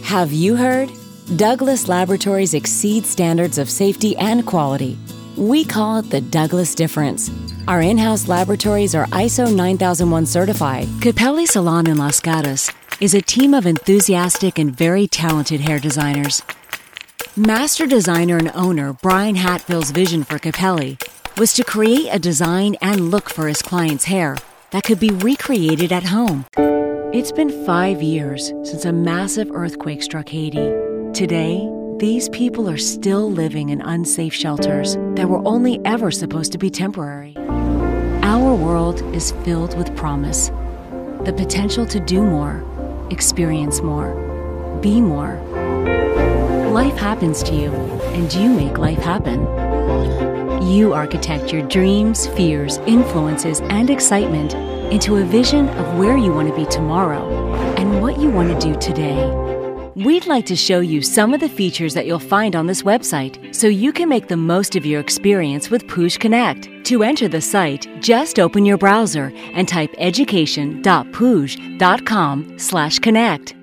Have you heard? Douglas Laboratories exceed standards of safety and quality. We call it the Douglas difference. Our in-house laboratories are ISO 9001 certified. Capelli Salon in Los Gatos is a team of enthusiastic and very talented hair designers. Master designer and owner Brian Hatfield's vision for Capelli was to create a design and look for his client's hair that could be recreated at home. It's been 5 years since a massive earthquake struck Haiti. Today, these people are still living in unsafe shelters that were only ever supposed to be temporary. Our world is filled with promise, the potential to do more, experience more, be more. Life happens to you, and you make life happen. You architect your dreams, fears, influences, and excitement into a vision of where you want to be tomorrow and what you want to do today. We'd like to show you some of the features that you'll find on this website so you can make the most of your experience with Puj Connect. To enter the site, just open your browser and type education.puj.com/connect.